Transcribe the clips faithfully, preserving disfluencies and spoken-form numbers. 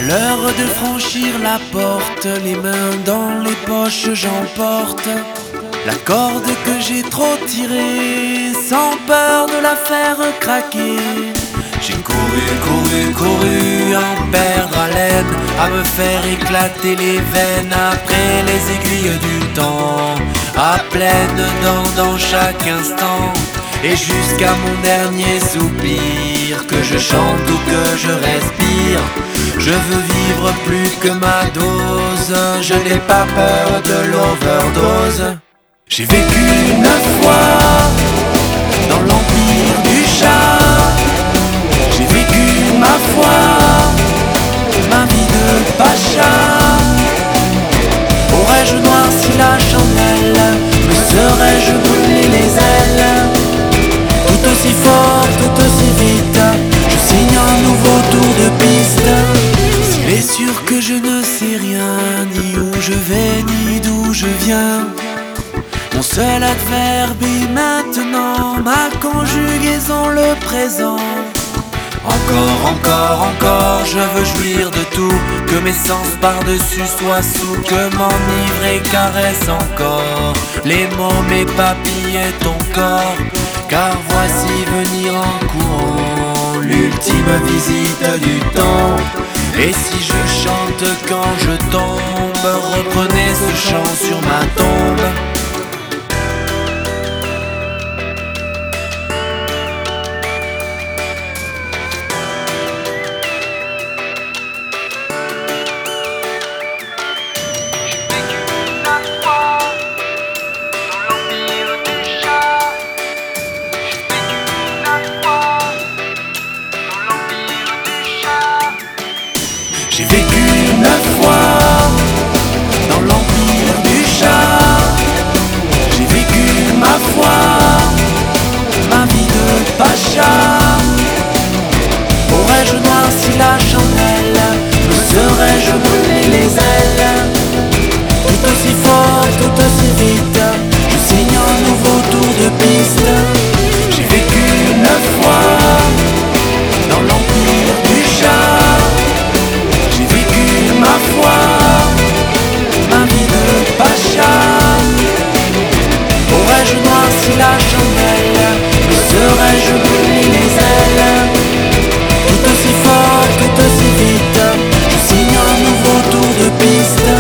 L'heure de franchir la porte, les mains dans les poches, j'emporte la corde que j'ai trop tirée, sans peur de la faire craquer. J'ai couru, couru, couru, en perdre haleine, à me faire éclater les veines après les aiguilles du temps, à pleines dents dans chaque instant, et jusqu'à mon dernier soupir, que je chante ou que je respire. Je veux vivre plus que ma dose, je n'ai pas peur de l'overdose. J'ai vécu neuf fois dans l'empire du chat. J'ai vécu ma foi, ma vie de pacha. Aurais-je noirci la chandelle, me serais-je brûlé les ailes? Tout aussi fort, tout aussi vite, je signe un nouveau tour de piste. S'il est sûr que je ne sais rien, ni où je vais, ni d'où je viens, mon seul adverbe est maintenant, ma conjugaison le présent. Encore, encore, encore, je veux jouir de tout, que mes sens par-dessus soient sous, que m'enivrer caresse encore les mots, mes papilles et ton corps. Car voici venir en courant l'ultime visite du temps. Et si je chante quand je tombe, reprenez ce chant sur ma tombe. J'ai vécu neuf fois dans l'empire du chat. J'ai vécu ma foi, ma vie de pacha. Aurais-je noirci la chandelle, me serais-je brûlé les ailes? Tout aussi fort, tout aussi vite, je signe un nouveau tour de piste. J'ai vécu neuf fois dans l'empire du chat. Ma foi, ma vie de pacha. Aurais-je noirci la chandelle, me serais-je brûlé les ailes? Tout aussi fort, tout aussi vite, je signe un nouveau tour de piste.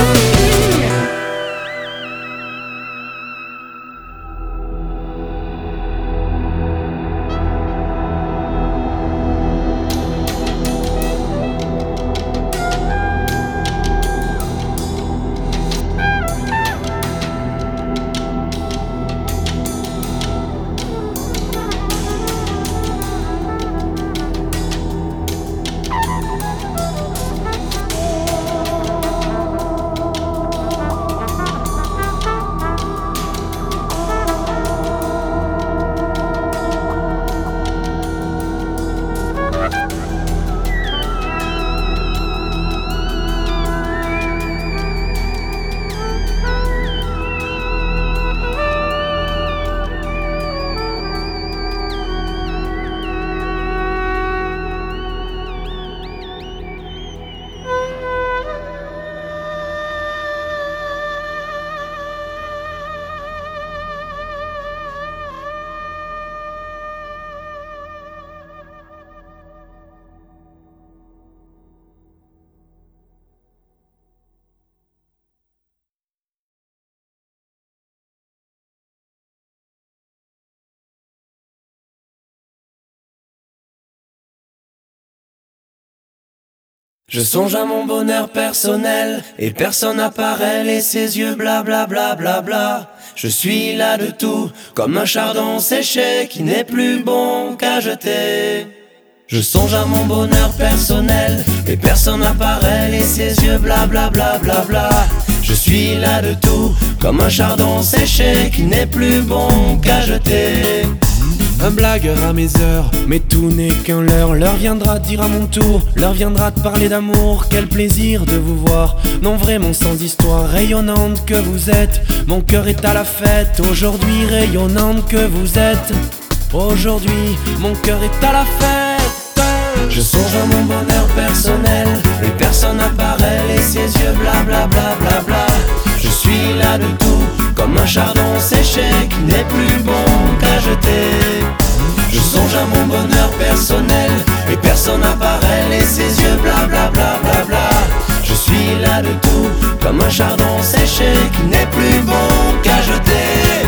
Je songe à mon bonheur personnel et personne apparaît, et ses yeux bla bla bla bla bla. Je suis là de tout, comme un chardon séché qui n'est plus bon qu'à jeter. Je songe à mon bonheur personnel et personne apparaît, et ses yeux bla bla bla bla bla. Je suis là de tout, comme un chardon séché qui n'est plus bon qu'à jeter. Un blagueur à mes heures, mais tout n'est qu'un leurre. L'heure viendra de dire à mon tour, l'heure viendra de parler d'amour. Quel plaisir de vous voir, non vraiment sans histoire. Rayonnante que vous êtes, mon cœur est à la fête. Aujourd'hui rayonnante que vous êtes, aujourd'hui mon cœur est à la fête. Je songe à mon bonheur personnel et personne n'apparaît et ses yeux bla bla bla bla bla. Je suis là de tout comme un chardon séché qui n'est plus bon qu'à jeter. Je songe à mon bonheur personnel et personne n'apparaît et ses yeux bla bla bla bla bla. Je suis là de tout comme un chardon séché qui n'est plus bon qu'à jeter.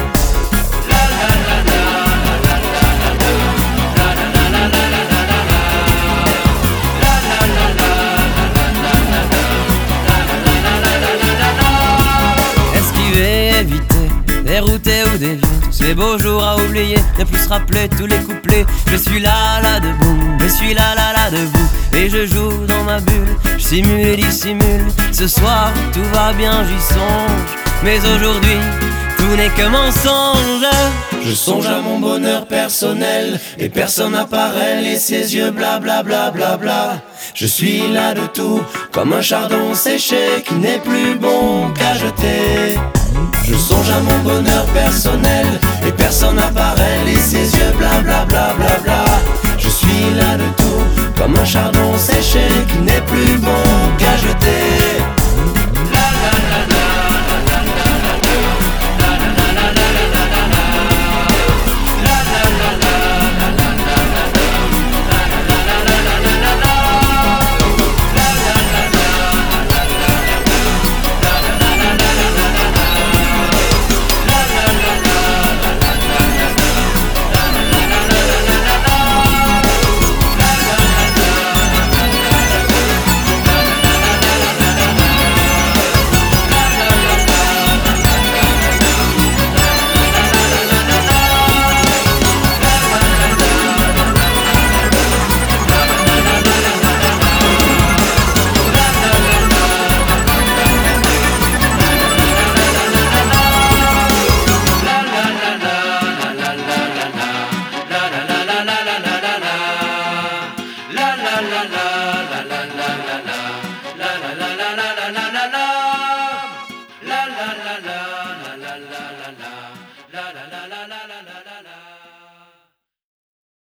Dérouté ou dévié, tous ces beaux jours à oublier, ne plus se rappeler tous les couplets. Je suis là, là debout, je suis là, là, là debout, et je joue dans ma bulle, je simule et dissimule. Ce soir, tout va bien, j'y songe, mais aujourd'hui, tout n'est que mensonge. Je songe à mon bonheur personnel et personne n'apparaît et ses yeux bla bla bla bla bla. Je suis là de tout comme un chardon séché qui n'est plus bon qu'à jeter. Je songe à mon bonheur personnel et personne n'apparaît et ses yeux bla bla bla bla bla. Je suis là de tout comme un chardon